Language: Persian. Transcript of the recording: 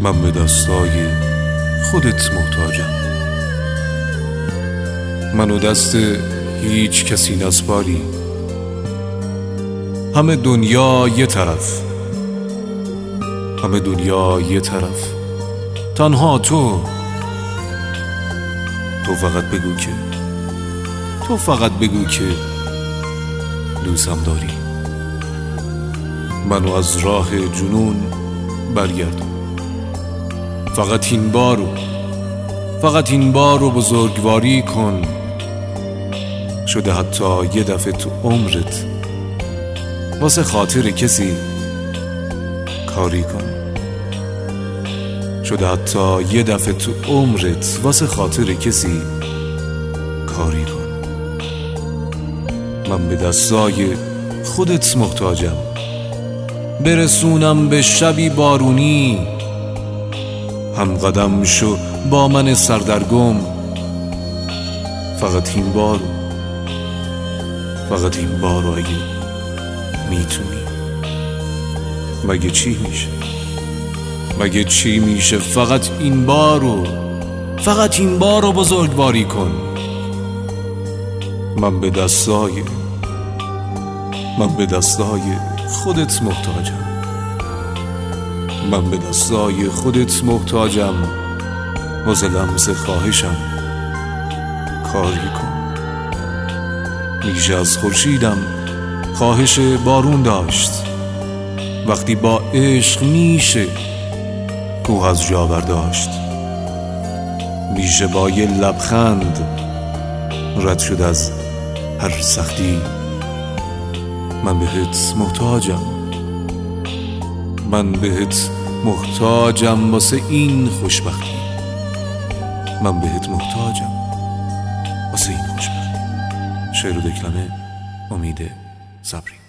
من به دستای خودت محتاجم. من و دست هیچ کسی نسپاری. همه دنیا یه طرف، همه دنیا یه طرف، تنها تو فقط بگو که دوستم داری. منو از راه جنون برگردون. فقط این بارو بزرگواری کن. شده حتی یه دفعه تو عمرت واسه خاطر کسی کاری کن. شده حتی یه دفعه تو عمرت واسه خاطر کسی کاری کن. من به دستای خودت محتاجم. برسونم به شبی بارونی. هم قدم شو با من سردرگم. فقط این بارو اگه میتونی. مگه چی میشه فقط این بارو بزرگواری کن. من به دستای خودت محتاجم. من به دستای خودت محتاجم. واسه لمس خواهشم کاری کن. میشه از خورشیدم خواهش بارون داشت. وقتی با عشق میشه کوه از جا برداشت. میشه با یه لبخند رد شد از هر سختی. من بهت محتاجم واسه این خوشبختی. شعر و دکلمه امید صبری.